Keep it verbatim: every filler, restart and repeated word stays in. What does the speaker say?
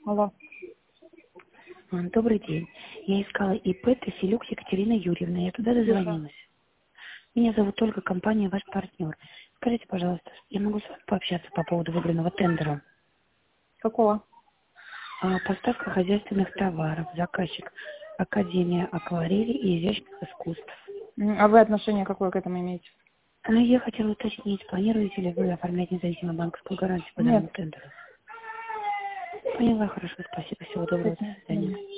Алло. Добрый день. Я искала ИП Тасилюк Екатерина Юрьевна. Я туда дозвонилась. Меня зовут Ольга, компания «Ваш партнер». Скажите, пожалуйста, я могу с вами пообщаться по поводу выбранного тендера? Какого? А, поставка хозяйственных товаров. Заказчик Академия акварели и изящных искусств. М, А вы отношение какое к этому имеете? А я хотела уточнить, планируете ли вы оформлять независимую банковскую гарантию по Нет. данному тендеру? Поняла, хорошо, спасибо, всего доброго, до свидания.